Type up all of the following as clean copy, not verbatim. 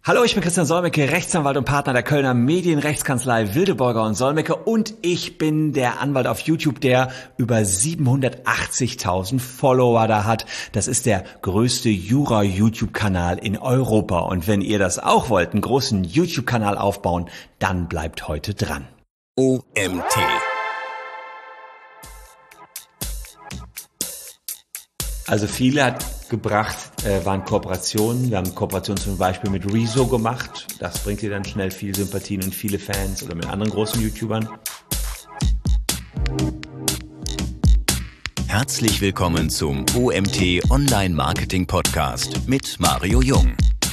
Hallo, ich bin Christian Solmecke, Rechtsanwalt und Partner der Kölner Medienrechtskanzlei Wildeborger und Solmecke und ich bin der Anwalt auf YouTube, der über 780.000 Follower da hat. Das ist der größte Jura-YouTube-Kanal in Europa und wenn ihr das auch wollt, einen großen YouTube-Kanal aufbauen, dann bleibt heute dran. OMT. Also viele hat gebracht, waren Kooperationen. Wir haben Kooperationen zum Beispiel mit Rezo gemacht. Das bringt dir dann schnell viel Sympathien und viele Fans oder mit anderen großen YouTubern. Herzlich willkommen zum OMT Online Marketing Podcast mit Mario Jung.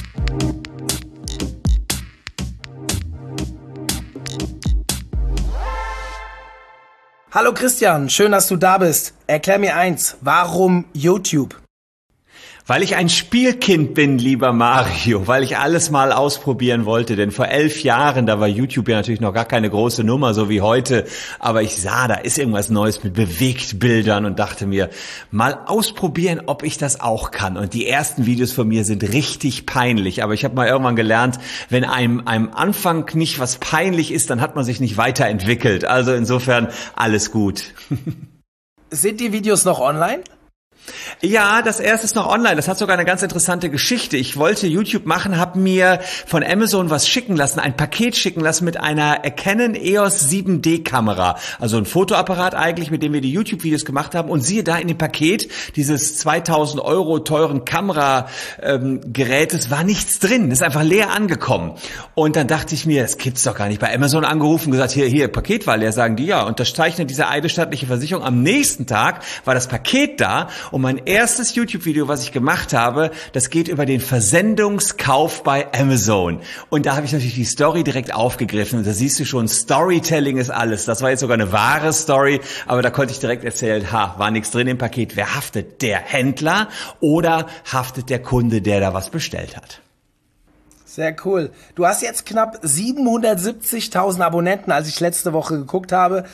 Hallo Christian, schön, dass du da bist. Erklär mir eins, warum YouTube? Weil ich ein Spielkind bin, lieber Mario, weil ich alles mal ausprobieren wollte, denn vor 11 Jahren, da war YouTube ja natürlich noch gar keine große Nummer, so wie heute, aber ich sah, da ist irgendwas Neues mit Bewegtbildern und dachte mir, mal ausprobieren, ob ich das auch kann. Und die ersten Videos von mir sind richtig peinlich, aber ich habe mal irgendwann gelernt, wenn einem Anfang nicht was peinlich ist, dann hat man sich nicht weiterentwickelt. Also insofern alles gut. Sind die Videos noch online? Ja, das erste ist noch online. Das hat sogar eine ganz interessante Geschichte. Ich wollte YouTube machen, habe mir von Amazon was schicken lassen, ein Paket schicken lassen mit einer Canon EOS 7D Kamera. Also ein Fotoapparat eigentlich, mit dem wir die YouTube-Videos gemacht haben. Und siehe da in dem Paket dieses 2000 € teuren Kameragerätes war nichts drin. Das ist einfach leer angekommen. Und dann dachte ich mir, das gibt's doch gar nicht. Bei Amazon angerufen, gesagt, hier, Paket war leer. Sagen die, ja, unterzeichnet diese eidesstattliche Versicherung. Am nächsten Tag war das Paket da. Und mein erstes YouTube-Video, was ich gemacht habe, das geht über den Versendungskauf bei Amazon. Und da habe ich natürlich die Story direkt aufgegriffen. Und da siehst du schon, Storytelling ist alles. Das war jetzt sogar eine wahre Story, aber da konnte ich direkt erzählen, war nichts drin im Paket. Wer haftet? Der Händler oder haftet der Kunde, der da was bestellt hat? Sehr cool. Du hast jetzt knapp 770.000 Abonnenten, als ich letzte Woche geguckt habe.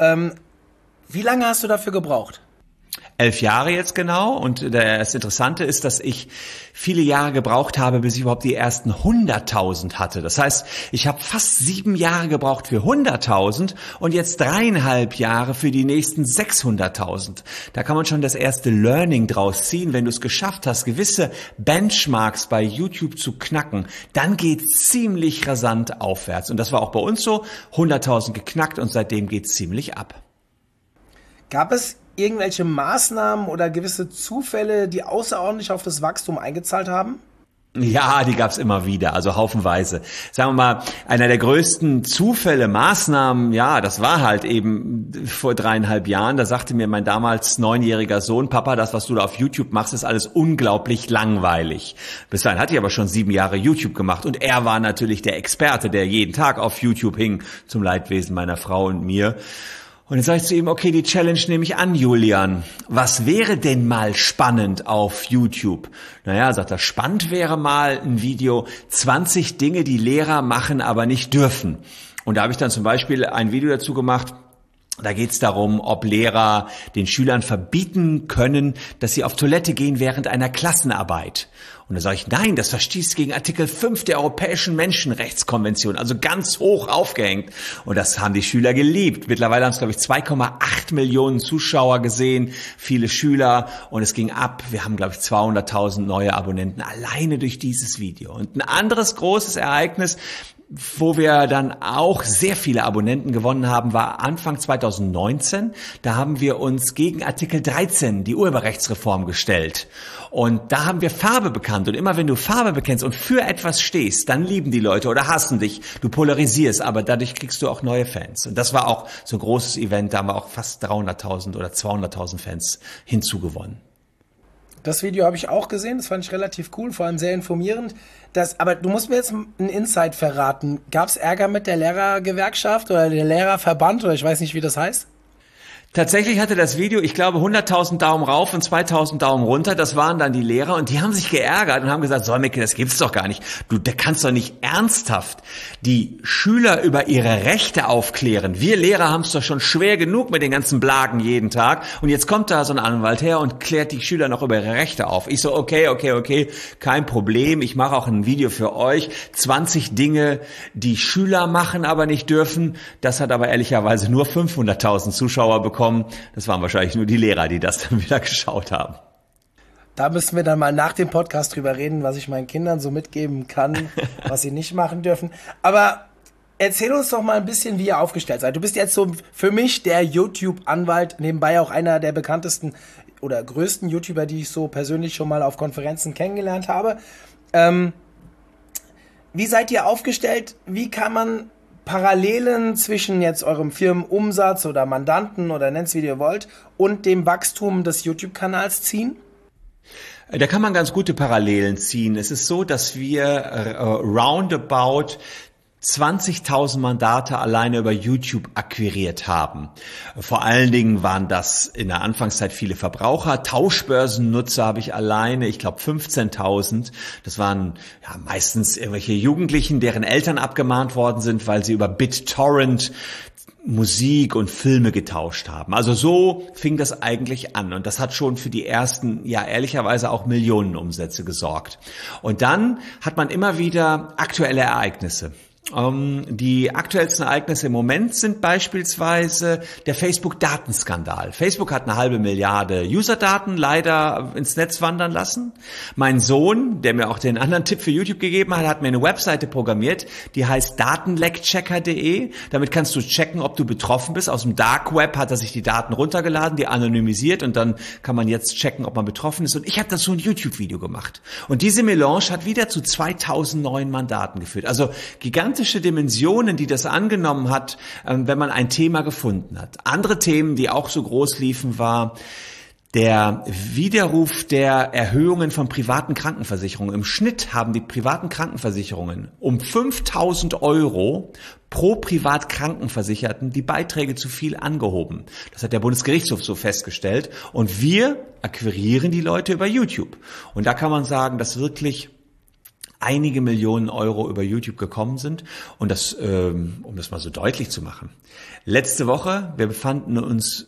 Wie lange hast du dafür gebraucht? 11 Jahre jetzt genau und das Interessante ist, dass ich viele Jahre gebraucht habe, bis ich überhaupt die ersten 100.000 hatte. Das heißt, ich habe fast 7 Jahre gebraucht für 100.000 und jetzt 3,5 Jahre für die nächsten 600.000. Da kann man schon das erste Learning draus ziehen. Wenn du es geschafft hast, gewisse Benchmarks bei YouTube zu knacken, dann geht's ziemlich rasant aufwärts. Und das war auch bei uns so, 100.000 geknackt und seitdem geht's ziemlich ab. Gab es irgendwelche Maßnahmen oder gewisse Zufälle, die außerordentlich auf das Wachstum eingezahlt haben? Ja, die gab's immer wieder, also haufenweise. Sagen wir mal, einer der größten Zufälle, Maßnahmen, ja, das war halt eben vor 3,5 Jahren, da sagte mir mein damals 9-jähriger Sohn, Papa, das, was du da auf YouTube machst, ist alles unglaublich langweilig. Bis dahin hatte ich aber schon 7 Jahre YouTube gemacht und er war natürlich der Experte, der jeden Tag auf YouTube hing, zum Leidwesen meiner Frau und mir. Und dann sage ich zu ihm, okay, die Challenge nehme ich an, Julian. Was wäre denn mal spannend auf YouTube? Naja, sagt er, spannend wäre mal ein Video, 20 Dinge, die Lehrer machen, aber nicht dürfen. Und da habe ich dann zum Beispiel ein Video dazu gemacht. Da geht es darum, ob Lehrer den Schülern verbieten können, dass sie auf Toilette gehen während einer Klassenarbeit. Und da sage ich, nein, das verstießt gegen Artikel 5 der Europäischen Menschenrechtskonvention, also ganz hoch aufgehängt. Und das haben die Schüler geliebt. Mittlerweile haben es, glaube ich, 2,8 Millionen Zuschauer gesehen, viele Schüler. Und es ging ab. Wir haben, glaube ich, 200.000 neue Abonnenten alleine durch dieses Video. Und ein anderes großes Ereignis, wo wir dann auch sehr viele Abonnenten gewonnen haben, war Anfang 2019. Da haben wir uns gegen Artikel 13, die Urheberrechtsreform, gestellt. Und da haben wir Farbe bekannt. Und immer wenn du Farbe bekennst und für etwas stehst, dann lieben die Leute oder hassen dich. Du polarisierst, aber dadurch kriegst du auch neue Fans. Und das war auch so ein großes Event. Da haben wir auch fast 300.000 oder 200.000 Fans hinzugewonnen. Das Video habe ich auch gesehen, das fand ich relativ cool, vor allem sehr informierend. Aber du musst mir jetzt einen Insight verraten. Gab es Ärger mit der Lehrergewerkschaft oder der Lehrerverband oder ich weiß nicht, wie das heißt? Tatsächlich hatte das Video, ich glaube, 100.000 Daumen rauf und 2.000 Daumen runter. Das waren dann die Lehrer und die haben sich geärgert und haben gesagt, Solmecke, das gibt's doch gar nicht. Der kannst doch nicht ernsthaft die Schüler über ihre Rechte aufklären. Wir Lehrer haben es doch schon schwer genug mit den ganzen Blagen jeden Tag. Und jetzt kommt da so ein Anwalt her und klärt die Schüler noch über ihre Rechte auf. Ich so, okay, kein Problem. Ich mache auch ein Video für euch. 20 Dinge, die Schüler machen, aber nicht dürfen. Das hat aber ehrlicherweise nur 500.000 Zuschauer bekommen. Das waren wahrscheinlich nur die Lehrer, die das dann wieder geschaut haben. Da müssen wir dann mal nach dem Podcast drüber reden, was ich meinen Kindern so mitgeben kann, was sie nicht machen dürfen. Aber erzähl uns doch mal ein bisschen, wie ihr aufgestellt seid. Du bist jetzt so für mich der YouTube-Anwalt, nebenbei auch einer der bekanntesten oder größten YouTuber, die ich so persönlich schon mal auf Konferenzen kennengelernt habe. Wie seid ihr aufgestellt? Wie kann man Parallelen zwischen jetzt eurem Firmenumsatz oder Mandanten oder nennt's wie ihr wollt und dem Wachstum des YouTube-Kanals ziehen? Da kann man ganz gute Parallelen ziehen. Es ist so, dass wir roundabout 20.000 Mandate alleine über YouTube akquiriert haben. Vor allen Dingen waren das in der Anfangszeit viele Verbraucher. Tauschbörsennutzer habe ich alleine, ich glaube 15.000. Das waren ja meistens irgendwelche Jugendlichen, deren Eltern abgemahnt worden sind, weil sie über BitTorrent Musik und Filme getauscht haben. Also so fing das eigentlich an und das hat schon für die ersten, ja ehrlicherweise auch Millionenumsätze gesorgt. Und dann hat man immer wieder aktuelle Ereignisse. Die aktuellsten Ereignisse im Moment sind beispielsweise der Facebook-Datenskandal. Facebook hat 500 Millionen Userdaten leider ins Netz wandern lassen. Mein Sohn, der mir auch den anderen Tipp für YouTube gegeben hat, hat mir eine Webseite programmiert, die heißt datenleckchecker.de. Damit kannst du checken, ob du betroffen bist. Aus dem Dark Web hat er sich die Daten runtergeladen, die anonymisiert und dann kann man jetzt checken, ob man betroffen ist. Und ich habe dazu ein YouTube-Video gemacht. Und diese Melange hat wieder zu 2.000 neuen Mandaten geführt. Also gigantische Dimensionen, die das angenommen hat, wenn man ein Thema gefunden hat. Andere Themen, die auch so groß liefen, war der Widerruf der Erhöhungen von privaten Krankenversicherungen. Im Schnitt haben die privaten Krankenversicherungen um 5.000 € pro Privatkrankenversicherten die Beiträge zu viel angehoben. Das hat der Bundesgerichtshof so festgestellt. Und wir akquirieren die Leute über YouTube. Und da kann man sagen, dass wirklich einige Millionen Euro über YouTube gekommen sind. Und das, um das mal so deutlich zu machen. Letztes Jahr, wir befanden uns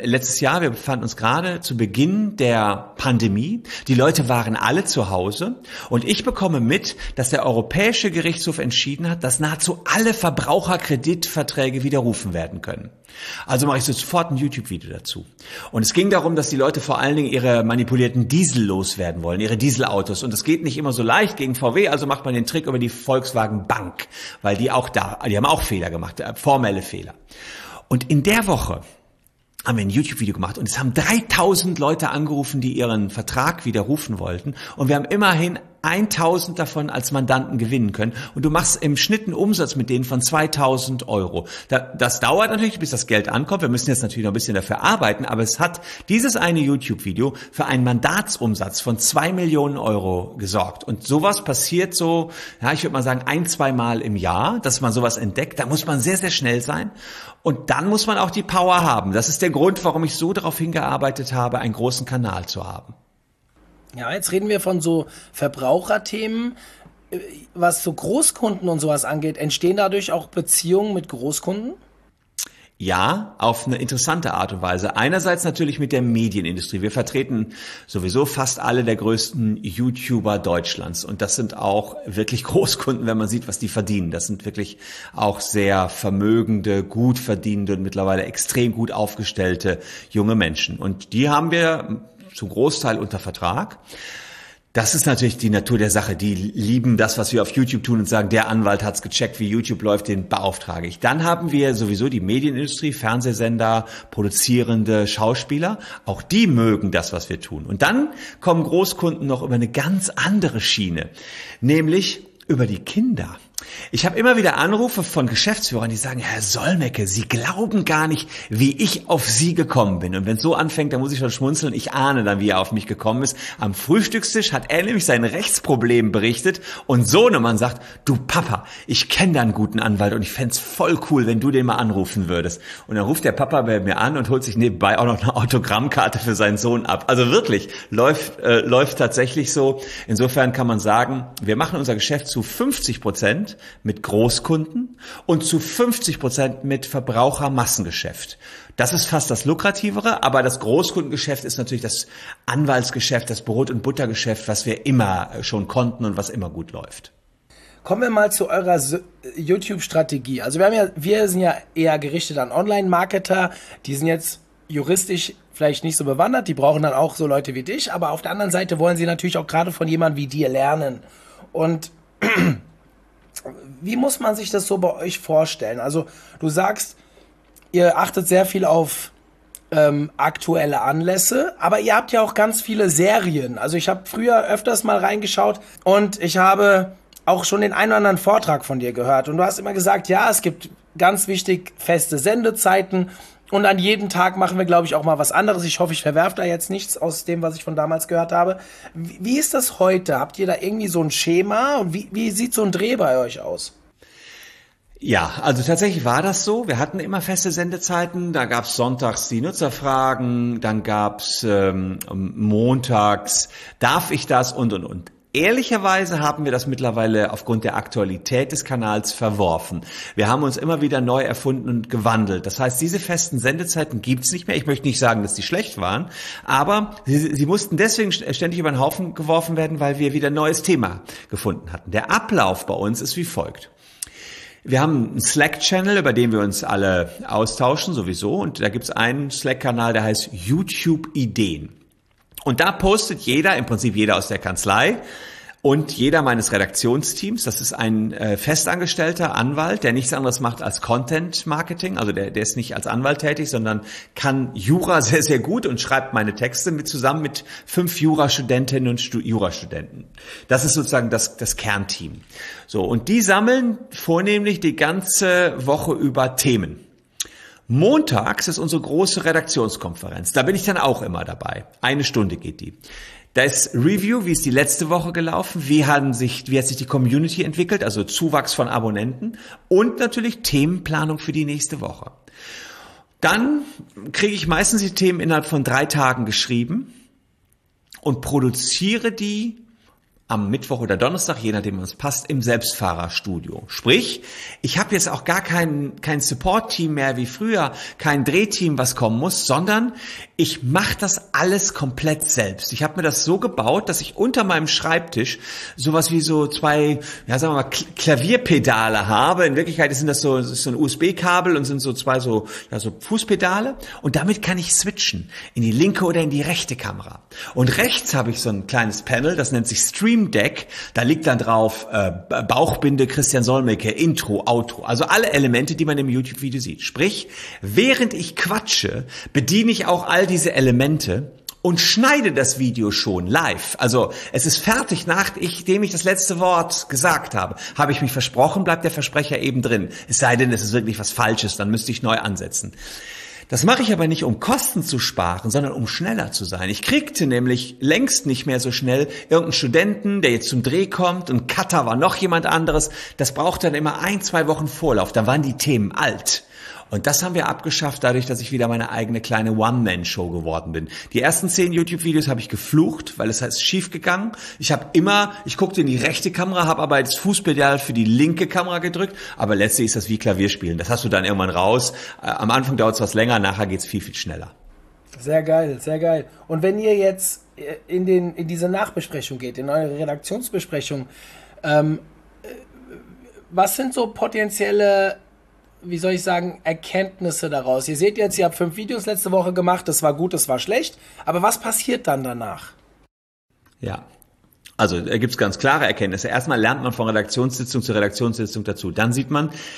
gerade zu Beginn der Pandemie. Die Leute waren alle zu Hause. Und ich bekomme mit, dass der Europäische Gerichtshof entschieden hat, dass nahezu alle Verbraucherkreditverträge widerrufen werden können. Also mache ich sofort ein YouTube-Video dazu. Und es ging darum, dass die Leute vor allen Dingen ihre manipulierten Diesel loswerden wollen, ihre Dieselautos. Und das geht nicht immer so leicht gegen VW, also macht man den Trick über die Volkswagen Bank, weil die haben auch Fehler gemacht, formelle Fehler. Und in der Woche haben wir ein YouTube-Video gemacht und es haben 3.000 Leute angerufen, die ihren Vertrag widerrufen wollten. Und wir haben immerhin 1.000 davon als Mandanten gewinnen können. Und du machst im Schnitt einen Umsatz mit denen von 2.000 €. Das dauert natürlich, bis das Geld ankommt. Wir müssen jetzt natürlich noch ein bisschen dafür arbeiten. Aber es hat dieses eine YouTube-Video für einen Mandatsumsatz von 2 Millionen € gesorgt. Und sowas passiert so, ja, ich würde mal sagen, 1-2 Mal im Jahr, dass man sowas entdeckt. Da muss man sehr, sehr schnell sein. Und dann muss man auch die Power haben. Das ist der Grund, warum ich so darauf hingearbeitet habe, einen großen Kanal zu haben. Ja, jetzt reden wir von so Verbraucherthemen. Was so Großkunden und sowas angeht, entstehen dadurch auch Beziehungen mit Großkunden? Ja, auf eine interessante Art und Weise. Einerseits natürlich mit der Medienindustrie. Wir vertreten sowieso fast alle der größten YouTuber Deutschlands. Und das sind auch wirklich Großkunden, wenn man sieht, was die verdienen. Das sind wirklich auch sehr vermögende, gut verdienende und mittlerweile extrem gut aufgestellte junge Menschen. Und die haben wir zum Großteil unter Vertrag. Das ist natürlich die Natur der Sache. Die lieben das, was wir auf YouTube tun und sagen, der Anwalt hat's gecheckt, wie YouTube läuft, den beauftrage ich. Dann haben wir sowieso die Medienindustrie, Fernsehsender, produzierende Schauspieler. Auch die mögen das, was wir tun. Und dann kommen Großkunden noch über eine ganz andere Schiene, nämlich über die Kinder. Ich habe immer wieder Anrufe von Geschäftsführern, die sagen, Herr Solmecke, Sie glauben gar nicht, wie ich auf Sie gekommen bin. Und wenn es so anfängt, dann muss ich schon schmunzeln. Ich ahne dann, wie er auf mich gekommen ist. Am Frühstückstisch hat er nämlich sein Rechtsproblem berichtet und Sohnemann sagt, du Papa, ich kenne da einen guten Anwalt und ich fänd's voll cool, wenn du den mal anrufen würdest. Und dann ruft der Papa bei mir an und holt sich nebenbei auch noch eine Autogrammkarte für seinen Sohn ab. Also wirklich, läuft tatsächlich so. Insofern kann man sagen, wir machen unser Geschäft zu 50% mit Großkunden und zu 50% mit Verbrauchermassengeschäft. Das ist fast das Lukrativere, aber das Großkundengeschäft ist natürlich das Anwaltsgeschäft, das Brot- und Buttergeschäft, was wir immer schon konnten und was immer gut läuft. Kommen wir mal zu eurer YouTube-Strategie. Also wir sind ja eher gerichtet an Online-Marketer, die sind jetzt juristisch vielleicht nicht so bewandert, die brauchen dann auch so Leute wie dich, aber auf der anderen Seite wollen sie natürlich auch gerade von jemandem wie dir lernen. Und wie muss man sich das so bei euch vorstellen? Also du sagst, ihr achtet sehr viel auf aktuelle Anlässe, aber ihr habt ja auch ganz viele Serien. Also ich habe früher öfters mal reingeschaut und ich habe auch schon den einen oder anderen Vortrag von dir gehört. Und du hast immer gesagt, ja, es gibt ganz wichtig feste Sendezeiten und an jedem Tag machen wir, glaube ich, auch mal was anderes. Ich hoffe, ich verwerfe da jetzt nichts aus dem, was ich von damals gehört habe. Wie ist das heute? Habt ihr da irgendwie so ein Schema? Und wie sieht so ein Dreh bei euch aus? Ja, also tatsächlich war das so. Wir hatten immer feste Sendezeiten. Da gab's sonntags die Nutzerfragen, dann gab's montags, darf ich das und. Ehrlicherweise haben wir das mittlerweile aufgrund der Aktualität des Kanals verworfen. Wir haben uns immer wieder neu erfunden und gewandelt. Das heißt, diese festen Sendezeiten gibt's nicht mehr. Ich möchte nicht sagen, dass die schlecht waren, aber sie mussten deswegen ständig über den Haufen geworfen werden, weil wir wieder ein neues Thema gefunden hatten. Der Ablauf bei uns ist wie folgt. Wir haben einen Slack-Channel, über den wir uns alle austauschen sowieso, und da gibt's einen Slack-Kanal, der heißt YouTube-Ideen. Und da postet jeder, im Prinzip jeder aus der Kanzlei und jeder meines Redaktionsteams, das ist ein festangestellter Anwalt, der nichts anderes macht als Content Marketing, also der ist nicht als Anwalt tätig, sondern kann Jura sehr, sehr gut und schreibt meine Texte zusammen mit 5 Jurastudentinnen und Jurastudenten. Das ist sozusagen das Kernteam. So, und die sammeln vornehmlich die ganze Woche über Themen. Montags ist unsere große Redaktionskonferenz. Da bin ich dann auch immer dabei. 1 Stunde geht die. Da ist Review, wie ist die letzte Woche gelaufen, wie hat sich die Community entwickelt, also Zuwachs von Abonnenten und natürlich Themenplanung für die nächste Woche. Dann kriege ich meistens die Themen innerhalb von 3 Tagen geschrieben und produziere die am Mittwoch oder Donnerstag, je nachdem, was passt, im Selbstfahrerstudio. Sprich, ich habe jetzt auch gar kein Support-Team mehr wie früher, kein Drehteam, was kommen muss, sondern ich mache das alles komplett selbst. Ich habe mir das so gebaut, dass ich unter meinem Schreibtisch sowas wie so 2, ja sagen wir mal, Klavierpedale habe. In Wirklichkeit sind das so ein USB-Kabel und sind so 2 so Fußpedale. Und damit kann ich switchen in die linke oder in die rechte Kamera. Und rechts habe ich so ein kleines Panel, das nennt sich Stream Deck, da liegt dann drauf Bauchbinde Christian Solmecke, Intro, Outro, also alle Elemente, die man im YouTube-Video sieht. Sprich, während ich quatsche, bediene ich auch all diese Elemente und schneide das Video schon live. Also es ist fertig, nachdem ich das letzte Wort gesagt habe. Habe ich mich versprochen, bleibt der Versprecher eben drin. Es sei denn, es ist wirklich was Falsches, dann müsste ich neu ansetzen. Das mache ich aber nicht, um Kosten zu sparen, sondern um schneller zu sein. Ich kriegte nämlich längst nicht mehr so schnell irgendeinen Studenten, der jetzt zum Dreh kommt, und Cutter war noch jemand anderes. Das braucht dann immer 1-2 Wochen Vorlauf. Dann waren die Themen alt. Und das haben wir abgeschafft, dadurch, dass ich wieder meine eigene kleine One-Man-Show geworden bin. Die ersten 10 YouTube-Videos habe ich geflucht, weil es ist schief gegangen. Ich guckte in die rechte Kamera, habe aber das Fußpedal für die linke Kamera gedrückt, aber letztlich ist das wie Klavierspielen. Das hast du dann irgendwann raus. Am Anfang dauert es was länger, nachher geht's viel, viel schneller. Sehr geil, sehr geil. Und wenn ihr jetzt in diese Nachbesprechung geht, in eure Redaktionsbesprechung, was sind so potenzielle, wie soll ich sagen, Erkenntnisse daraus? Ihr seht jetzt, ihr habt 5 Videos letzte Woche gemacht, das war gut, das war schlecht, aber was passiert dann danach? Ja, also da gibt's ganz klare Erkenntnisse. Erstmal lernt man von Redaktionssitzung zu Redaktionssitzung dazu. Dann sieht man,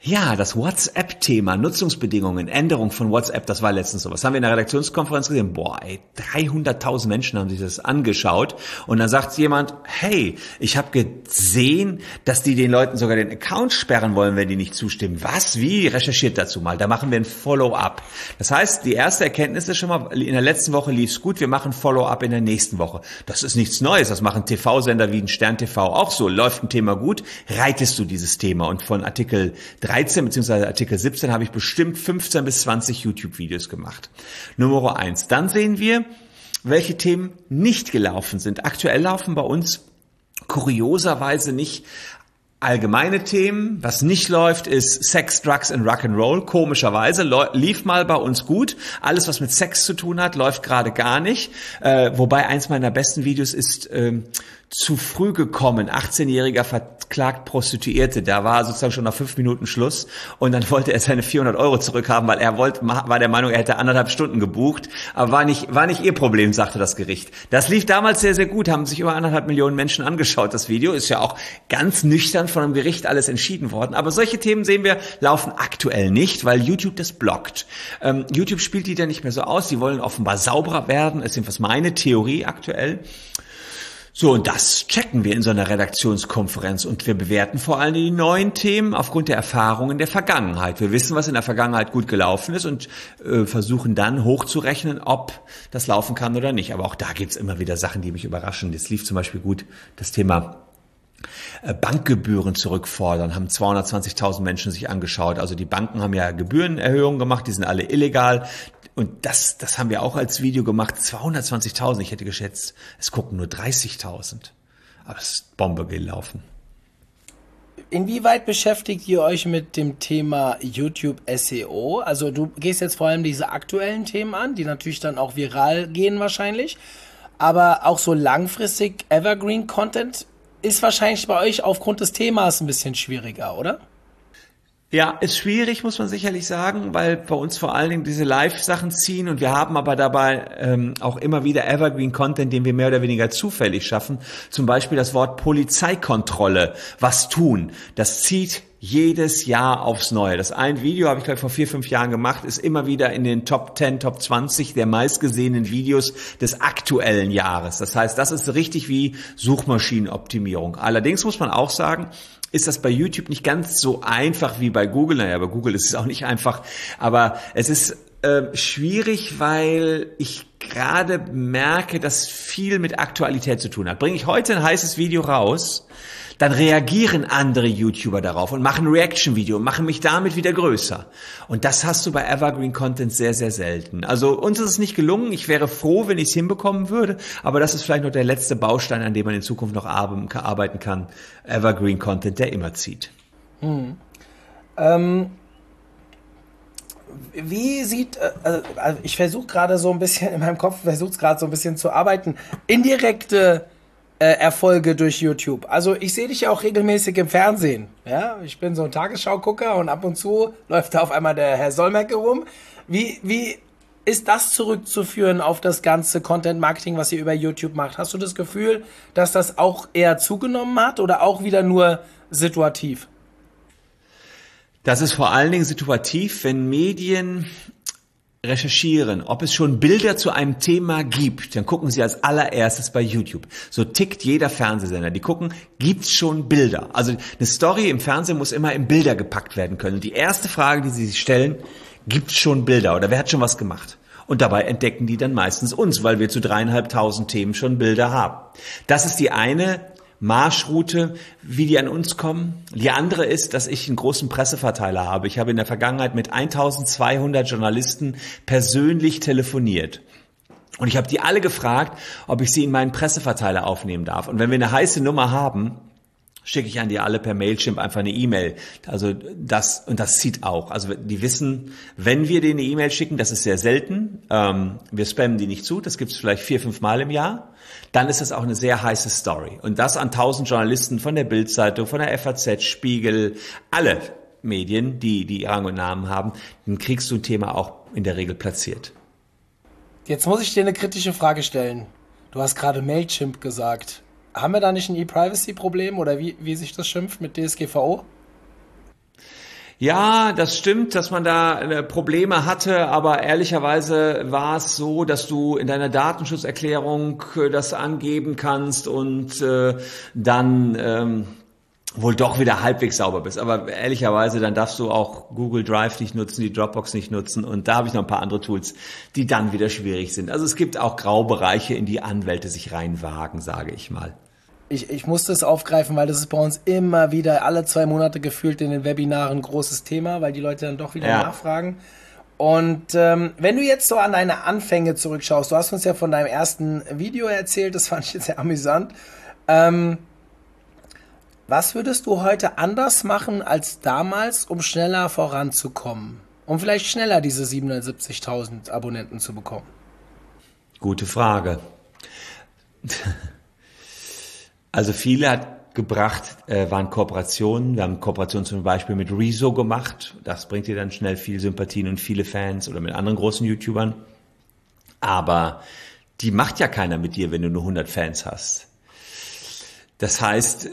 Ja, das WhatsApp-Thema, Nutzungsbedingungen, Änderung von WhatsApp, das war letztens so. Was haben wir in der Redaktionskonferenz gesehen? Boah, ey, 300.000 Menschen haben sich das angeschaut. Und dann sagt jemand, hey, ich habe gesehen, dass die den Leuten sogar den Account sperren wollen, wenn die nicht zustimmen. Was? Wie? Recherchiert dazu mal. Da machen wir ein Follow-up. Das heißt, die erste Erkenntnis ist schon mal, in der letzten Woche lief's gut, wir machen Follow-up in der nächsten Woche. Das ist nichts Neues, das machen TV-Sender wie ein Stern TV auch so. Läuft ein Thema gut, reitest du dieses Thema. Und von Artikel 13 bzw. Artikel 17 habe ich bestimmt 15 bis 20 YouTube-Videos gemacht. Nummer 1. Dann sehen wir, welche Themen nicht gelaufen sind. Aktuell laufen bei uns kurioserweise nicht allgemeine Themen. Was nicht läuft, ist Sex, Drugs and Rock'n'Roll. Komischerweise lief mal bei uns gut. Alles, was mit Sex zu tun hat, läuft gerade gar nicht. Wobei eins meiner besten Videos ist zu früh gekommen. 18-Jähriger verklagt Prostituierte. Da war sozusagen schon nach 5 Minuten Schluss. Und dann wollte er seine 400 € zurückhaben, weil war der Meinung, er hätte 1,5 Stunden gebucht. Aber war nicht ihr Problem, sagte das Gericht. Das lief damals sehr, sehr gut. Haben sich über 1,5 Millionen Menschen angeschaut. Das Video ist ja auch ganz nüchtern von einem Gericht alles entschieden worden. Aber solche Themen sehen wir, laufen aktuell nicht, weil YouTube das blockt. YouTube spielt die dann nicht mehr so aus. Die wollen offenbar sauberer werden. Das ist jedenfalls meine Theorie aktuell. So, und das checken wir in so einer Redaktionskonferenz und wir bewerten vor allem die neuen Themen aufgrund der Erfahrungen der Vergangenheit. Wir wissen, was in der Vergangenheit gut gelaufen ist und versuchen dann hochzurechnen, ob das laufen kann oder nicht. Aber auch da gibt's immer wieder Sachen, die mich überraschen. Jetzt lief zum Beispiel gut das Thema Bankgebühren zurückfordern, haben 220.000 Menschen sich angeschaut. Also die Banken haben ja Gebührenerhöhungen gemacht, die sind alle illegal. Und das haben wir auch als Video gemacht. 220.000, ich hätte geschätzt, es gucken nur 30.000. Aber es ist Bombe gelaufen. Inwieweit beschäftigt ihr euch mit dem Thema YouTube SEO? Also du gehst jetzt vor allem diese aktuellen Themen an, die natürlich dann auch viral gehen wahrscheinlich. Aber auch so langfristig Evergreen Content ist wahrscheinlich bei euch aufgrund des Themas ein bisschen schwieriger, oder? Ja, ist schwierig, muss man sicherlich sagen, weil bei uns vor allen Dingen diese Live-Sachen ziehen und wir haben aber dabei auch immer wieder Evergreen-Content, den wir mehr oder weniger zufällig schaffen. Zum Beispiel das Wort Polizeikontrolle, was tun. Das zieht jedes Jahr aufs Neue. Das ein Video habe ich glaube vor 4-5 Jahren gemacht, ist immer wieder in den Top 10, Top 20 der meistgesehenen Videos des aktuellen Jahres. Das heißt, das ist richtig wie Suchmaschinenoptimierung. Allerdings muss man auch sagen, ist das bei YouTube nicht ganz so einfach wie bei Google. Naja, bei Google ist es auch nicht einfach. Aber es ist schwierig, weil ich gerade merke, dass viel mit Aktualität zu tun hat. Bringe ich heute ein heißes Video raus, dann reagieren andere YouTuber darauf und machen ein Reaction-Video und machen mich damit wieder größer. Und das hast du bei Evergreen Content sehr, sehr selten. Also uns ist es nicht gelungen. Ich wäre froh, wenn ich es hinbekommen würde. Aber das ist vielleicht noch der letzte Baustein, an dem man in Zukunft noch arbeiten kann. Evergreen Content, der immer zieht. Wie sieht, ich versuche gerade so ein bisschen in meinem Kopf, zu arbeiten, indirekte Erfolge durch YouTube. Also ich sehe dich ja auch regelmäßig im Fernsehen. Ja, ich bin so ein Tagesschau-Gucker und ab und zu läuft da auf einmal der Herr Solmecke rum. Wie ist das zurückzuführen auf das ganze Content-Marketing, was ihr über YouTube macht? Hast du das Gefühl, dass das auch eher zugenommen hat oder auch wieder nur situativ? Das ist vor allen Dingen situativ, wenn Medien recherchieren, ob es schon Bilder zu einem Thema gibt, dann gucken sie als allererstes bei YouTube. So tickt jeder Fernsehsender. Die gucken, gibt's schon Bilder? Also eine Story im Fernsehen muss immer in Bilder gepackt werden können. Und die erste Frage, die sie sich stellen, gibt's schon Bilder oder wer hat schon was gemacht? Und dabei entdecken die dann meistens uns, weil wir zu 3.500 Themen schon Bilder haben. Das ist die eine Marschroute, wie die an uns kommen. Die andere ist, dass ich einen großen Presseverteiler habe. Ich habe in der Vergangenheit mit 1.200 Journalisten persönlich telefoniert. Und ich habe die alle gefragt, ob ich sie in meinen Presseverteiler aufnehmen darf. Und wenn wir eine heiße Nummer haben, schicke ich an die alle per Mailchimp einfach eine E-Mail. Also das zieht auch. Also die wissen, wenn wir denen eine E-Mail schicken, das ist sehr selten. Wir spammen die nicht zu. Das gibt es vielleicht 4-5 Mal im Jahr. Dann ist das auch eine sehr heiße Story. Und das an 1.000 Journalisten von der Bild-Zeitung, von der FAZ, Spiegel, alle Medien, die Rang und Namen haben, dann kriegst du ein Thema auch in der Regel platziert. Jetzt muss ich dir eine kritische Frage stellen. Du hast gerade Mailchimp gesagt. Haben wir da nicht ein E-Privacy-Problem oder wie sich das schimpft mit DSGVO? Ja, das stimmt, dass man da Probleme hatte, aber ehrlicherweise war es so, dass du in deiner Datenschutzerklärung das angeben kannst und dann wohl doch wieder halbwegs sauber bist. Aber ehrlicherweise, dann darfst du auch Google Drive nicht nutzen, die Dropbox nicht nutzen und da habe ich noch ein paar andere Tools, die dann wieder schwierig sind. Also es gibt auch Graubereiche, in die Anwälte sich reinwagen, sage ich mal. Ich musste es aufgreifen, weil das ist bei uns immer wieder alle 2 Monate gefühlt in den Webinaren ein großes Thema, weil die Leute dann doch wieder nachfragen. Und wenn du jetzt so an deine Anfänge zurückschaust, du hast uns ja von deinem ersten Video erzählt, das fand ich jetzt sehr amüsant. Was würdest du heute anders machen als damals, um schneller voranzukommen? Um vielleicht schneller diese 770.000 Abonnenten zu bekommen? Gute Frage. Also viele hat gebracht, waren Kooperationen. Wir haben Kooperationen zum Beispiel mit Rezo gemacht. Das bringt dir dann schnell viel Sympathien und viele Fans oder mit anderen großen YouTubern. Aber die macht ja keiner mit dir, wenn du nur 100 Fans hast. Das heißt,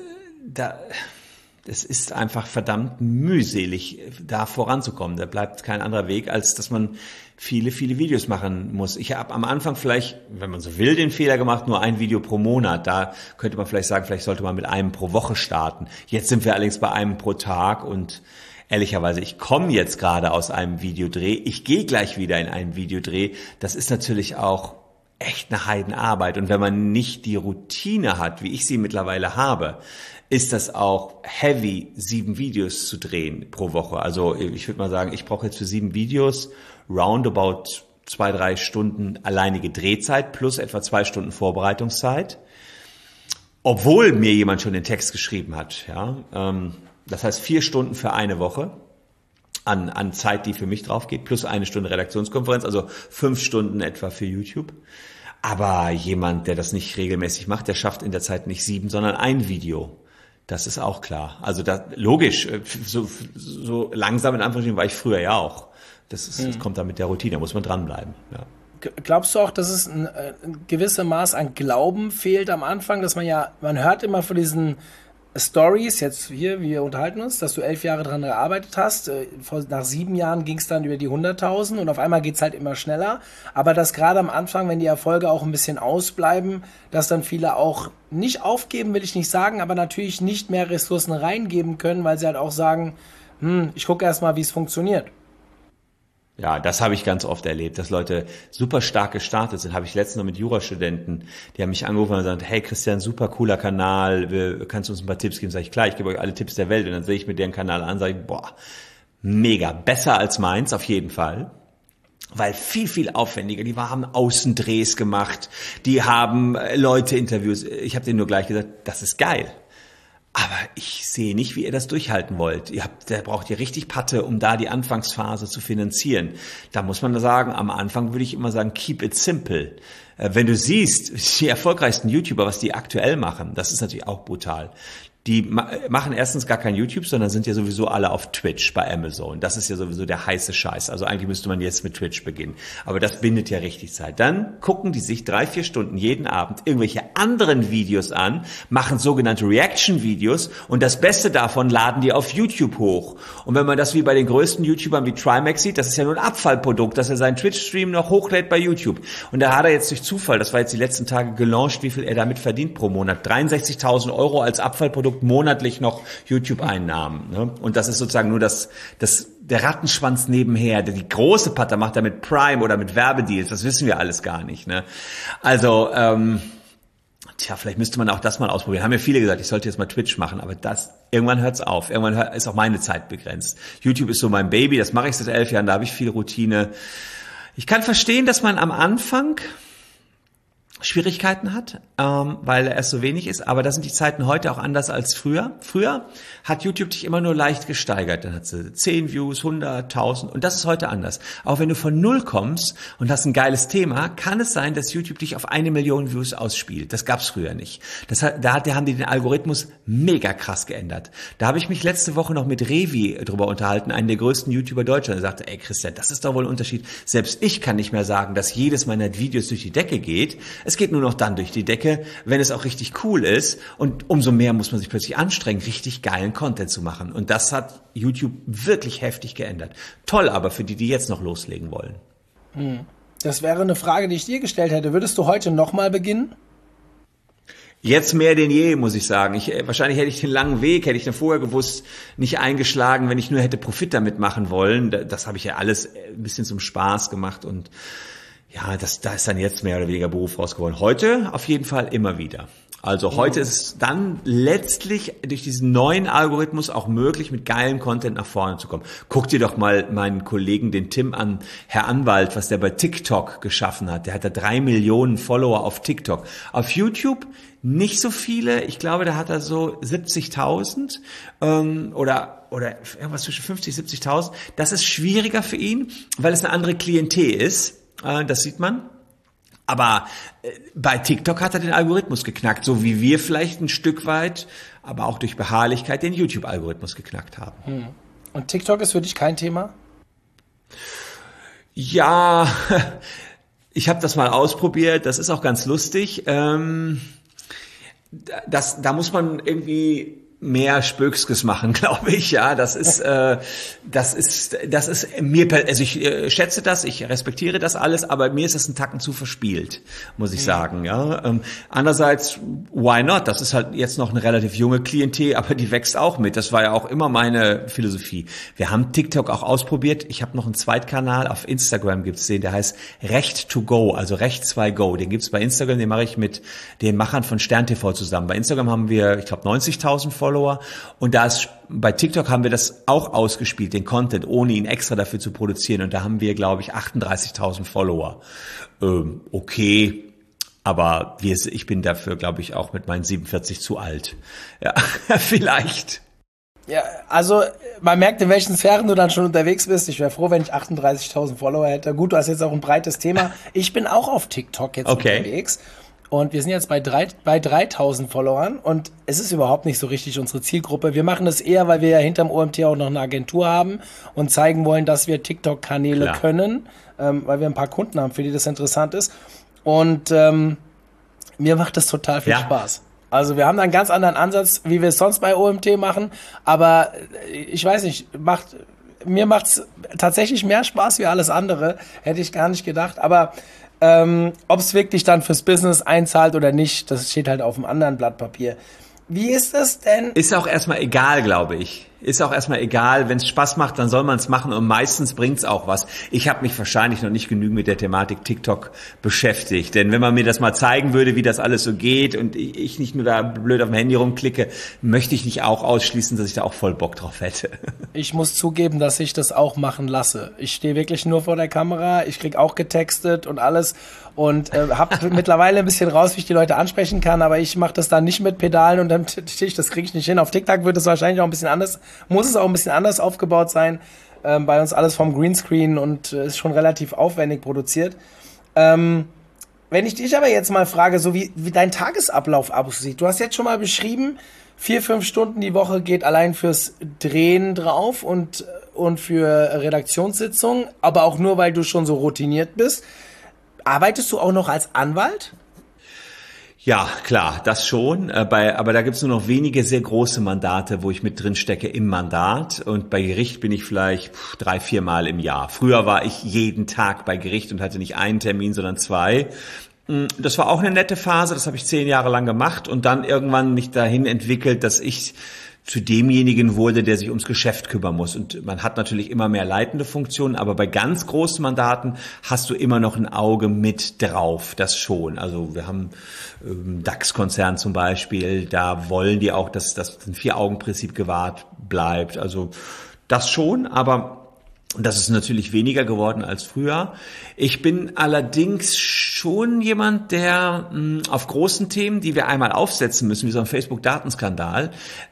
das ist einfach verdammt mühselig, da voranzukommen. Da bleibt kein anderer Weg, als dass man viele Videos machen muss. Ich habe am Anfang vielleicht, wenn man so will, den Fehler gemacht, nur ein Video pro Monat. Da könnte man vielleicht sagen, vielleicht sollte man mit einem pro Woche starten. Jetzt sind wir allerdings bei einem pro Tag und ehrlicherweise, ich komme jetzt gerade aus einem Videodreh. Ich gehe gleich wieder in einen Videodreh. Das ist natürlich auch echt eine Heidenarbeit. Und wenn man nicht die Routine hat, wie ich sie mittlerweile habe, ist das auch heavy, 7 Videos zu drehen pro Woche. Also ich würde mal sagen, ich brauche jetzt für 7 Videos roundabout 2-3 Stunden alleinige Drehzeit plus etwa 2 Stunden Vorbereitungszeit. Obwohl mir jemand schon den Text geschrieben hat. Ja, das heißt 4 Stunden für eine Woche an Zeit, die für mich drauf geht, plus 1 Stunde Redaktionskonferenz, also 5 Stunden etwa für YouTube. Aber jemand, der das nicht regelmäßig macht, der schafft in der Zeit nicht 7, sondern ein Video. Das ist auch klar. Also logisch, so langsam in Anführungsstrichen war ich früher ja auch. Das kommt dann mit der Routine, da muss man dranbleiben. Ja. Glaubst du auch, dass es ein gewisses Maß an Glauben fehlt am Anfang, dass man hört immer von diesen Stories, jetzt hier, wir unterhalten uns, dass du 11 Jahre dran gearbeitet hast. Nach 7 Jahren ging es dann über die 100.000 und auf einmal geht's halt immer schneller. Aber dass gerade am Anfang, wenn die Erfolge auch ein bisschen ausbleiben, dass dann viele auch nicht aufgeben, will ich nicht sagen, aber natürlich nicht mehr Ressourcen reingeben können, weil sie halt auch sagen, ich gucke erst mal, wie es funktioniert. Ja, das habe ich ganz oft erlebt, dass Leute super stark gestartet sind. Habe ich letztens noch mit Jurastudenten, die haben mich angerufen und gesagt, hey Christian, super cooler Kanal, kannst du uns ein paar Tipps geben? Sag ich, klar, ich gebe euch alle Tipps der Welt. Und dann sehe ich mir deren Kanal an, sage ich, boah, mega, besser als meins, auf jeden Fall. Weil viel aufwendiger. Die haben Außendrehs gemacht, die haben Leute interviewt. Ich habe denen nur gleich gesagt, das ist geil. Aber ich sehe nicht, wie ihr das durchhalten wollt. Da braucht ihr richtig Patte, um da die Anfangsphase zu finanzieren. Da muss man sagen, am Anfang würde ich immer sagen, keep it simple. Wenn du siehst, die erfolgreichsten YouTuber, was die aktuell machen, das ist natürlich auch brutal. Die machen erstens gar kein YouTube, sondern sind ja sowieso alle auf Twitch bei Amazon. Das ist ja sowieso der heiße Scheiß. Also eigentlich müsste man jetzt mit Twitch beginnen. Aber das bindet ja richtig Zeit. Dann gucken die sich 3-4 Stunden jeden Abend irgendwelche anderen Videos an, machen sogenannte Reaction-Videos und das Beste davon laden die auf YouTube hoch. Und wenn man das wie bei den größten YouTubern wie Trimax sieht, das ist ja nur ein Abfallprodukt, dass er seinen Twitch-Stream noch hochlädt bei YouTube. Und da hat er jetzt durch Zufall, das war jetzt die letzten Tage gelauncht, wie viel er damit verdient pro Monat. 63.000 € als Abfallprodukt monatlich noch YouTube-Einnahmen. Ne? Und das ist sozusagen nur der Rattenschwanz nebenher. Die große Patte macht er mit Prime oder mit Werbedeals. Das wissen wir alles gar nicht. Ne? Also, vielleicht müsste man auch das mal ausprobieren. Haben ja viele gesagt, ich sollte jetzt mal Twitch machen, aber irgendwann hört's auf. Irgendwann ist auch meine Zeit begrenzt. YouTube ist so mein Baby, das mache ich seit 11 Jahren, da habe ich viel Routine. Ich kann verstehen, dass man am Anfang Schwierigkeiten hat, weil er erst so wenig ist, aber da sind die Zeiten heute auch anders als früher. Früher hat YouTube dich immer nur leicht gesteigert, dann hat sie 10 Views, 100, 1000 und das ist heute anders. Auch wenn du von 0 kommst und hast ein geiles Thema, kann es sein, dass YouTube dich auf 1 Million Views ausspielt. Das gab's früher nicht. Da haben die den Algorithmus mega krass geändert. Da habe ich mich letzte Woche noch mit Revi drüber unterhalten, einen der größten YouTuber Deutschlands, der sagte, ey Christian, das ist doch wohl ein Unterschied. Selbst ich kann nicht mehr sagen, dass jedes meiner Videos durch die Decke geht. Es geht nur noch dann durch die Decke, wenn es auch richtig cool ist. Und umso mehr muss man sich plötzlich anstrengen, richtig geilen Content zu machen. Und das hat YouTube wirklich heftig geändert. Toll aber für die, die jetzt noch loslegen wollen. Das wäre eine Frage, die ich dir gestellt hätte. Würdest du heute nochmal beginnen? Jetzt mehr denn je, muss ich sagen. Wahrscheinlich hätte ich den langen Weg, hätte ich dann vorher gewusst, nicht eingeschlagen, wenn ich nur hätte Profit damit machen wollen. Das habe ich ja alles ein bisschen zum Spaß gemacht und ja, da ist dann jetzt mehr oder weniger Beruf raus geworden. Heute auf jeden Fall immer wieder. Also heute ist es dann letztlich durch diesen neuen Algorithmus auch möglich, mit geilem Content nach vorne zu kommen. Guck dir doch mal meinen Kollegen, den Tim, an, Herr Anwalt, was der bei TikTok geschaffen hat. Der hat da 3 Millionen Follower auf TikTok. Auf YouTube nicht so viele. Ich glaube, da hat er so 70.000 oder irgendwas zwischen 50 und 70.000. Das ist schwieriger für ihn, weil es eine andere Klientel ist. Das sieht man. Aber bei TikTok hat er den Algorithmus geknackt, so wie wir vielleicht ein Stück weit, aber auch durch Beharrlichkeit den YouTube-Algorithmus geknackt haben. Und TikTok ist für dich kein Thema? Ja, ich habe das mal ausprobiert, das ist auch ganz lustig. Da muss man irgendwie mehr Spökskes machen, glaube ich. Ja, das ist mir, also ich schätze das, ich respektiere das alles, aber mir ist es ein Tacken zu verspielt, muss ich sagen. Ja, andererseits, why not? Das ist halt jetzt noch eine relativ junge Klientel, aber die wächst auch mit. Das war ja auch immer meine Philosophie. Wir haben TikTok auch ausprobiert. Ich habe noch einen Zweitkanal auf Instagram, gibt's den, der heißt Recht to Go, also Recht 2 Go. Den gibt's bei Instagram, den mache ich mit den Machern von Stern TV zusammen. Bei Instagram haben wir, ich glaube, 90.000 Follower. Und bei TikTok haben wir das auch ausgespielt, den Content, ohne ihn extra dafür zu produzieren. Und da haben wir, glaube ich, 38.000 Follower. Okay, aber ich bin dafür, glaube ich, auch mit meinen 47 zu alt. Ja, vielleicht. Ja, also man merkt, in welchen Sphären du dann schon unterwegs bist. Ich wäre froh, wenn ich 38.000 Follower hätte. Gut, du hast jetzt auch ein breites Thema. Ich bin auch auf TikTok jetzt unterwegs. Und wir sind jetzt bei 3.000 Followern und es ist überhaupt nicht so richtig unsere Zielgruppe. Wir machen das eher, weil wir ja hinterm OMT auch noch eine Agentur haben und zeigen wollen, dass wir TikTok-Kanäle können, weil wir ein paar Kunden haben, für die das interessant ist. Und mir macht das total viel Spaß. Also wir haben da einen ganz anderen Ansatz, wie wir es sonst bei OMT machen, aber ich weiß nicht, mir macht's tatsächlich mehr Spaß wie alles andere, hätte ich gar nicht gedacht, aber ob es wirklich dann fürs Business einzahlt oder nicht, das steht halt auf einem anderen Blatt Papier. Wie ist es denn? Ist auch erstmal egal, glaube ich. Ist auch erstmal egal, wenn es Spaß macht, dann soll man es machen und meistens bringt's auch was. Ich habe mich wahrscheinlich noch nicht genügend mit der Thematik TikTok beschäftigt, denn wenn man mir das mal zeigen würde, wie das alles so geht und ich nicht nur da blöd auf dem Handy rumklicke, möchte ich nicht auch ausschließen, dass ich da auch voll Bock drauf hätte. Ich muss zugeben, dass ich das auch machen lasse. Ich stehe wirklich nur vor der Kamera, ich krieg auch getextet und alles und habe mittlerweile ein bisschen raus, wie ich die Leute ansprechen kann, aber ich mache das dann nicht mit Pedalen und dem Tisch, das kriege ich nicht hin. Auf TikTok wird es wahrscheinlich auch ein bisschen anders, muss es auch ein bisschen anders aufgebaut sein. Bei uns alles vom Greenscreen und ist schon relativ aufwendig produziert. Wenn ich dich aber jetzt mal frage, so wie dein Tagesablauf aussieht, du hast jetzt schon mal beschrieben, 4-5 Stunden die Woche geht allein fürs Drehen drauf und für Redaktionssitzungen, aber auch nur, weil du schon so routiniert bist. Arbeitest du auch noch als Anwalt? Ja, klar, das schon. Aber da gibt's nur noch wenige sehr große Mandate, wo ich mit drin stecke im Mandat. Und bei Gericht bin ich vielleicht 3-4 Mal im Jahr. Früher war ich jeden Tag bei Gericht und hatte nicht einen Termin, sondern 2. Das war auch eine nette Phase, das habe ich 10 Jahre lang gemacht und dann irgendwann mich dahin entwickelt, dass ich zu demjenigen wurde, der sich ums Geschäft kümmern muss. Und man hat natürlich immer mehr leitende Funktionen, aber bei ganz großen Mandaten hast du immer noch ein Auge mit drauf, das schon. Also wir haben DAX-Konzern zum Beispiel, da wollen die auch, dass das 4-Augen-Prinzip gewahrt bleibt. Also das schon, aber das ist natürlich weniger geworden als früher. Ich bin allerdings schon jemand, der auf großen Themen, die wir einmal aufsetzen müssen, wie so ein Facebook-Datenskandal,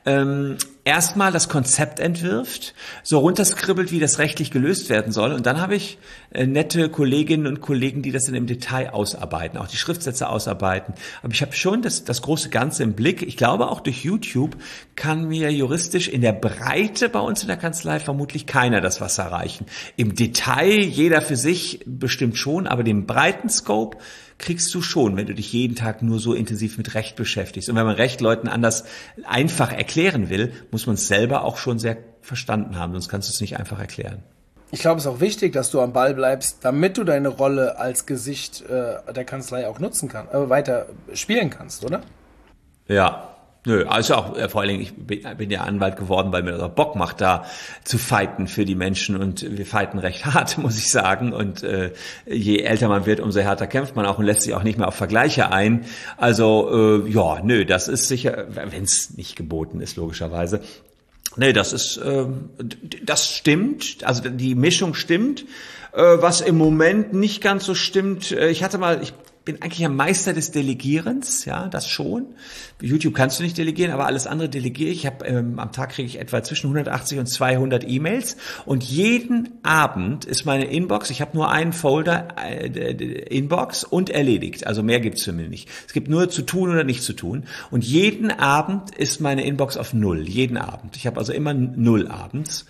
erstmal das Konzept entwirft, so runterskribbelt, wie das rechtlich gelöst werden soll. Und dann habe ich nette Kolleginnen und Kollegen, die das dann im Detail ausarbeiten, auch die Schriftsätze ausarbeiten. Aber ich habe schon das große Ganze im Blick. Ich glaube, auch durch YouTube kann mir juristisch in der Breite bei uns in der Kanzlei vermutlich keiner das Wasser reichen. Im Detail, jeder für sich bestimmt schon, aber den breiten Scope kriegst du schon, wenn du dich jeden Tag nur so intensiv mit Recht beschäftigst. Und wenn man Recht Leuten anders einfach erklären will, muss man es selber auch schon sehr verstanden haben, sonst kannst du es nicht einfach erklären. Ich glaube, es ist auch wichtig, dass du am Ball bleibst, damit du deine Rolle als Gesicht der Kanzlei auch nutzen kannst, weiter spielen kannst, oder? Ja. Nö, also auch vor allen Dingen, ich bin ja Anwalt geworden, weil mir das auch Bock macht, da zu fighten für die Menschen, und wir fighten recht hart, muss ich sagen, und je älter man wird, umso härter kämpft man auch und lässt sich auch nicht mehr auf Vergleiche ein. Also das ist sicher, wenn es nicht geboten ist, logischerweise. Nee, das stimmt, also die Mischung stimmt. Was im Moment nicht ganz so stimmt, ich bin eigentlich ein Meister des Delegierens, ja, das schon. YouTube kannst du nicht delegieren, aber alles andere delegiere ich. Am Tag kriege ich etwa zwischen 180 und 200 E-Mails, und jeden Abend ist meine Inbox, ich habe nur einen Folder, Inbox und erledigt, also mehr gibt's für mich nicht. Es gibt nur zu tun oder nicht zu tun, und jeden Abend ist meine Inbox auf 0, jeden Abend. Ich habe also immer 0 abends.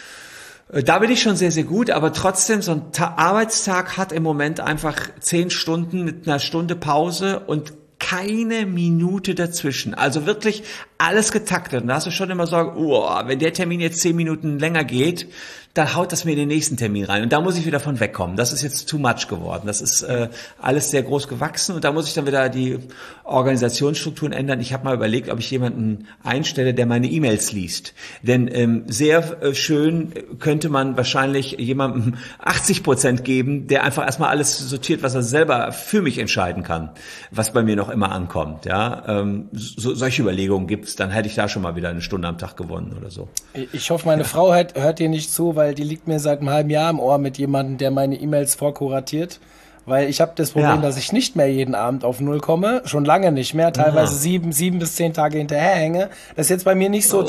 Da bin ich schon sehr, sehr gut, aber trotzdem, so ein Arbeitstag hat im Moment einfach 10 Stunden mit einer Stunde Pause und keine Minute dazwischen. Also wirklich alles getaktet. Und da hast du schon immer Sorge, wenn der Termin jetzt 10 Minuten länger geht, dann haut das mir in den nächsten Termin rein. Und da muss ich wieder von wegkommen. Das ist jetzt too much geworden. Das ist alles sehr groß gewachsen, und da muss ich dann wieder die Organisationsstrukturen ändern. Ich habe mal überlegt, ob ich jemanden einstelle, der meine E-Mails liest. Denn sehr schön könnte man wahrscheinlich jemandem 80% geben, der einfach erstmal alles sortiert, was er selber für mich entscheiden kann, was bei mir noch immer ankommt. Ja, solche Überlegungen gibt's. Dann hätte ich da schon mal wieder eine Stunde am Tag gewonnen oder so. Ich hoffe, meine Frau hört dir nicht zu, weil die liegt mir seit einem halben Jahr im Ohr mit jemandem, der meine E-Mails vorkuratiert. Weil ich habe das Problem, dass ich nicht mehr jeden Abend auf 0 komme, schon lange nicht mehr, teilweise 7 bis 10 Tage hinterher hänge. Das ist jetzt bei mir nicht so,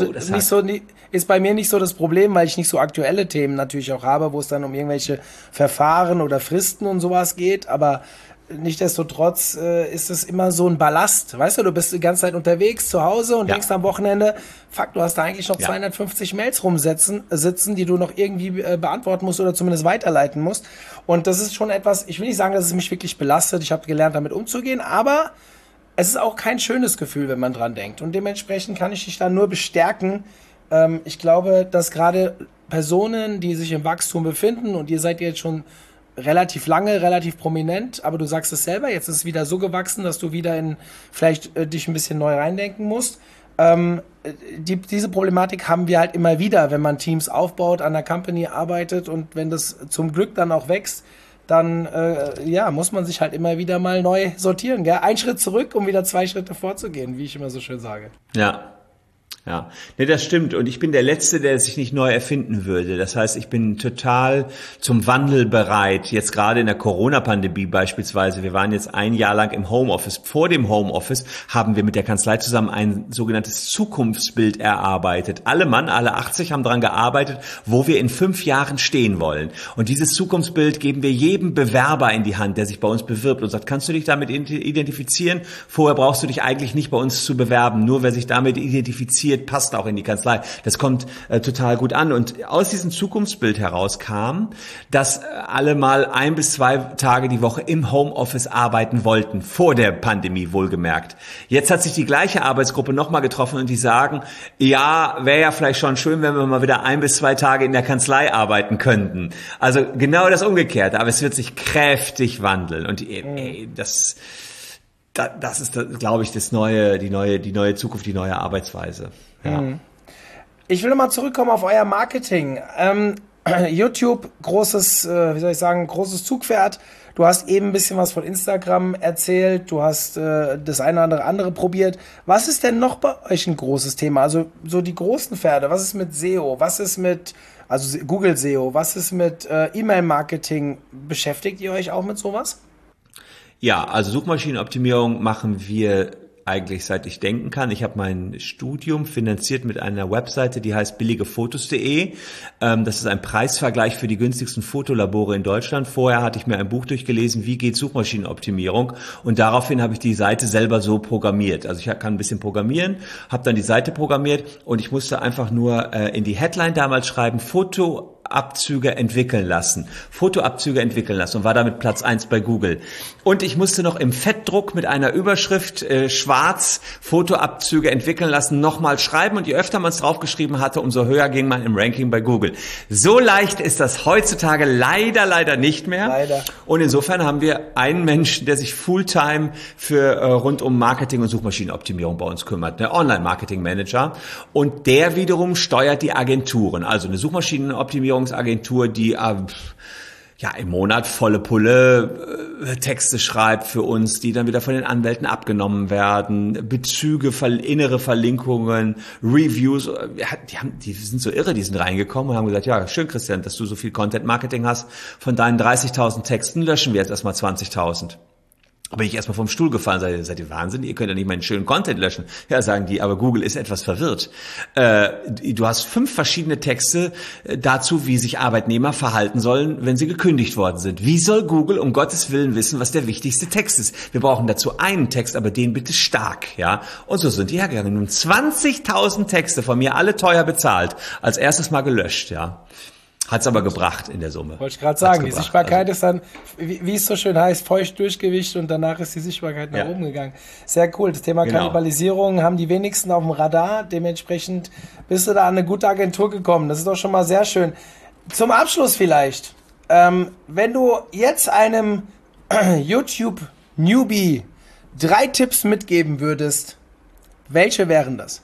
ist bei mir nicht so das Problem, weil ich nicht so aktuelle Themen natürlich auch habe, wo es dann um irgendwelche Verfahren oder Fristen und sowas geht, aber nichtsdestotrotz ist es immer so ein Ballast. Weißt du bist die ganze Zeit unterwegs zu Hause und denkst am Wochenende, fuck, du hast da eigentlich noch 250 Mails sitzen, die du noch irgendwie beantworten musst oder zumindest weiterleiten musst. Und das ist schon etwas, ich will nicht sagen, dass es mich wirklich belastet. Ich habe gelernt, damit umzugehen, aber es ist auch kein schönes Gefühl, wenn man dran denkt. Und dementsprechend kann ich dich da nur bestärken. Ich glaube, dass gerade Personen, die sich im Wachstum befinden, und ihr seid jetzt schon relativ lange, relativ prominent, aber du sagst es selber, jetzt ist es wieder so gewachsen, dass du wieder vielleicht dich ein bisschen neu reindenken musst. Diese Problematik haben wir halt immer wieder, wenn man Teams aufbaut, an der Company arbeitet, und wenn das zum Glück dann auch wächst, dann muss man sich halt immer wieder mal neu sortieren. Gell? 1 Schritt zurück, um wieder 2 Schritte vorzugehen, wie ich immer so schön sage. Ja, nee, das stimmt. Und ich bin der Letzte, der sich nicht neu erfinden würde. Das heißt, ich bin total zum Wandel bereit. Jetzt gerade in der Corona-Pandemie beispielsweise. Wir waren jetzt 1 Jahr lang im Homeoffice. Vor dem Homeoffice haben wir mit der Kanzlei zusammen ein sogenanntes Zukunftsbild erarbeitet. Alle 80 haben daran gearbeitet, wo wir in 5 Jahren stehen wollen. Und dieses Zukunftsbild geben wir jedem Bewerber in die Hand, der sich bei uns bewirbt und sagt, kannst du dich damit identifizieren? Vorher brauchst du dich eigentlich nicht bei uns zu bewerben. Nur wer sich damit identifiziert, passt auch in die Kanzlei. Das kommt total gut an. Und aus diesem Zukunftsbild heraus kam, dass alle mal 1 bis 2 Tage die Woche im Homeoffice arbeiten wollten, vor der Pandemie wohlgemerkt. Jetzt hat sich die gleiche Arbeitsgruppe nochmal getroffen, und die sagen, ja, wäre ja vielleicht schon schön, wenn wir mal wieder 1 bis 2 Tage in der Kanzlei arbeiten könnten. Also genau das Umgekehrte, aber es wird sich kräftig wandeln. Und das ist, glaube ich, die neue Zukunft, die neue Arbeitsweise. Ja. Ich will nochmal zurückkommen auf euer Marketing. YouTube, großes Zugpferd. Du hast eben ein bisschen was von Instagram erzählt. Du hast das eine oder andere probiert. Was ist denn noch bei euch ein großes Thema? Also so die großen Pferde. Was ist mit SEO? Was ist mit Google SEO? Was ist mit E-Mail-Marketing? Beschäftigt ihr euch auch mit sowas? Ja, also Suchmaschinenoptimierung machen wir eigentlich seit ich denken kann. Ich habe mein Studium finanziert mit einer Webseite, die heißt billigefotos.de. Das ist ein Preisvergleich für die günstigsten Fotolabore in Deutschland. Vorher hatte ich mir ein Buch durchgelesen, wie geht Suchmaschinenoptimierung, und daraufhin habe ich die Seite selber so programmiert. Also ich kann ein bisschen programmieren, habe dann die Seite programmiert, und ich musste einfach nur in die Headline damals schreiben, Foto Fotoabzüge entwickeln lassen und war damit Platz 1 bei Google. Und ich musste noch im Fettdruck mit einer Überschrift schwarz Fotoabzüge entwickeln lassen, nochmal schreiben, und je öfter man es draufgeschrieben hatte, umso höher ging man im Ranking bei Google. So leicht ist das heutzutage leider nicht mehr. Leider. Und insofern haben wir einen Menschen, der sich Fulltime für rund um Marketing und Suchmaschinenoptimierung bei uns kümmert, der Online-Marketing-Manager. Und der wiederum steuert die Agenturen, also eine Suchmaschinenoptimierungsagentur, die im Monat volle Pulle Texte schreibt für uns, die dann wieder von den Anwälten abgenommen werden, Bezüge, innere Verlinkungen, Reviews. Die sind so irre, die sind reingekommen und haben gesagt, ja, schön, Christian, dass du so viel Content-Marketing hast. Von deinen 30.000 Texten löschen wir jetzt erstmal 20.000. Da bin ich erstmal vom Stuhl gefallen, seid ihr wahnsinnig, ihr könnt ja nicht meinen schönen Content löschen. Ja, sagen die, aber Google ist etwas verwirrt. Du hast 5 verschiedene Texte dazu, wie sich Arbeitnehmer verhalten sollen, wenn sie gekündigt worden sind. Wie soll Google um Gottes Willen wissen, was der wichtigste Text ist? Wir brauchen dazu einen Text, aber den bitte stark, ja. Und so sind die hergegangen. Nun 20.000 Texte von mir, alle teuer bezahlt, als erstes mal gelöscht, ja. Hat's aber gebracht in der Summe. Wollte ich gerade sagen, die Sichtbarkeit ist dann, wie es so schön heißt, feucht durchgewischt, und danach ist die Sichtbarkeit nach oben gegangen. Sehr cool. Das Thema Kannibalisierung haben die wenigsten auf dem Radar. Dementsprechend bist du da an eine gute Agentur gekommen. Das ist doch schon mal sehr schön. Zum Abschluss vielleicht, wenn du jetzt einem YouTube-Newbie 3 Tipps mitgeben würdest, welche wären das?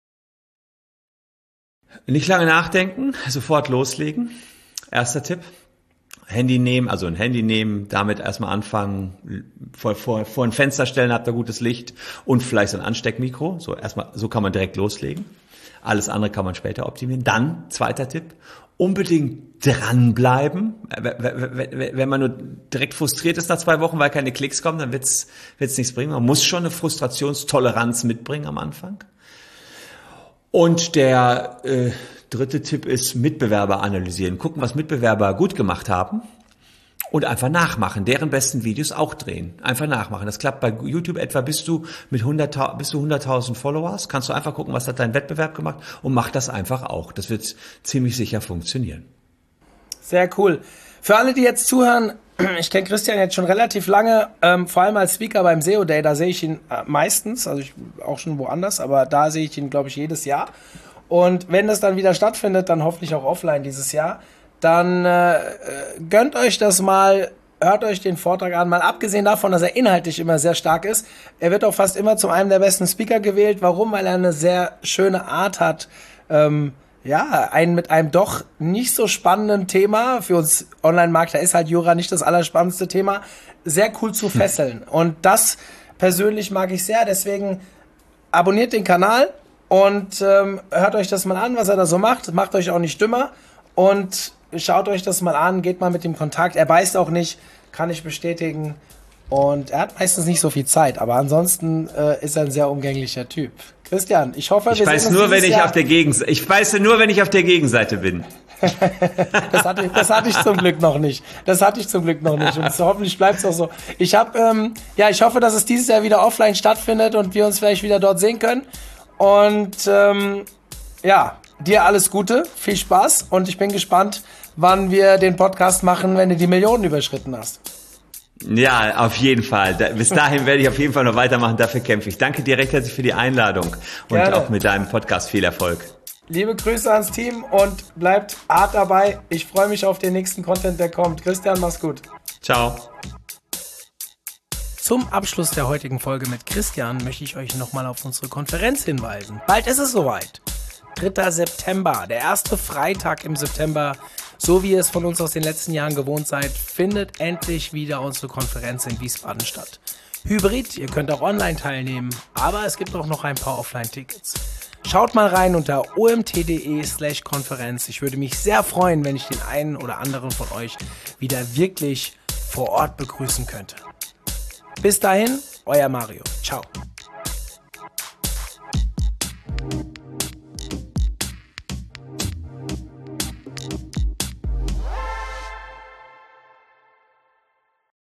Nicht lange nachdenken, sofort loslegen. Erster Tipp. Handy nehmen, damit erstmal anfangen, vor ein Fenster stellen, habt ihr gutes Licht und vielleicht so ein Ansteckmikro. So kann man direkt loslegen. Alles andere kann man später optimieren. Dann, zweiter Tipp, unbedingt dranbleiben. Wenn man nur direkt frustriert ist nach 2 Wochen, weil keine Klicks kommen, dann wird's nichts bringen. Man muss schon eine Frustrationstoleranz mitbringen am Anfang. Und der dritte Tipp ist Mitbewerber analysieren. Gucken, was Mitbewerber gut gemacht haben und einfach nachmachen. Deren besten Videos auch drehen. Einfach nachmachen. Das klappt bei YouTube etwa bis du 100.000 Follower hast. Kannst du einfach gucken, was hat dein Wettbewerb gemacht, und mach das einfach auch. Das wird ziemlich sicher funktionieren. Sehr cool. Für alle, die jetzt zuhören, ich kenne Christian jetzt schon relativ lange, vor allem als Speaker beim SEO Day, da sehe ich ihn meistens, also auch schon woanders, aber da sehe ich ihn, glaube ich, jedes Jahr. Und wenn das dann wieder stattfindet, dann hoffentlich auch offline dieses Jahr, dann gönnt euch das mal, hört euch den Vortrag an, mal abgesehen davon, dass er inhaltlich immer sehr stark ist. Er wird auch fast immer zu einem der besten Speaker gewählt. Warum? Weil er eine sehr schöne Art hat, mit einem doch nicht so spannenden Thema, für uns Online-Marketer ist halt Jura nicht das allerspannendste Thema, sehr cool zu fesseln. Und das persönlich mag ich sehr, deswegen abonniert den Kanal und hört euch das mal an, was er da so macht. Macht euch auch nicht dümmer und schaut euch das mal an, geht mal mit dem Kontakt. Er beißt auch nicht, kann ich bestätigen. Und er hat meistens nicht so viel Zeit, aber ansonsten ist er ein sehr umgänglicher Typ. Christian, ich hoffe, ich beiße nur, wenn ich auf der Gegenseite bin. Das hatte ich zum Glück noch nicht. Und hoffentlich bleibt es auch so. Ich hoffe, dass es dieses Jahr wieder offline stattfindet und wir uns vielleicht wieder dort sehen können. Und dir alles Gute, viel Spaß, und ich bin gespannt, wann wir den Podcast machen, wenn du die Millionen überschritten hast. Ja, auf jeden Fall. Bis dahin werde ich auf jeden Fall noch weitermachen, dafür kämpfe ich. Danke dir recht herzlich für die Einladung und Gerne. Auch mit deinem Podcast viel Erfolg. Liebe Grüße ans Team und bleibt hart dabei. Ich freue mich auf den nächsten Content, der kommt. Christian, mach's gut. Ciao. Zum Abschluss der heutigen Folge mit Christian möchte ich euch nochmal auf unsere Konferenz hinweisen. Bald ist es soweit. 3. September, der erste Freitag im September, so wie ihr es von uns aus den letzten Jahren gewohnt seid, findet endlich wieder unsere Konferenz in Wiesbaden statt. Hybrid, ihr könnt auch online teilnehmen, aber es gibt auch noch ein paar Offline-Tickets. Schaut mal rein unter omt.de/Konferenz. Ich würde mich sehr freuen, wenn ich den einen oder anderen von euch wieder wirklich vor Ort begrüßen könnte. Bis dahin, euer Mario. Ciao.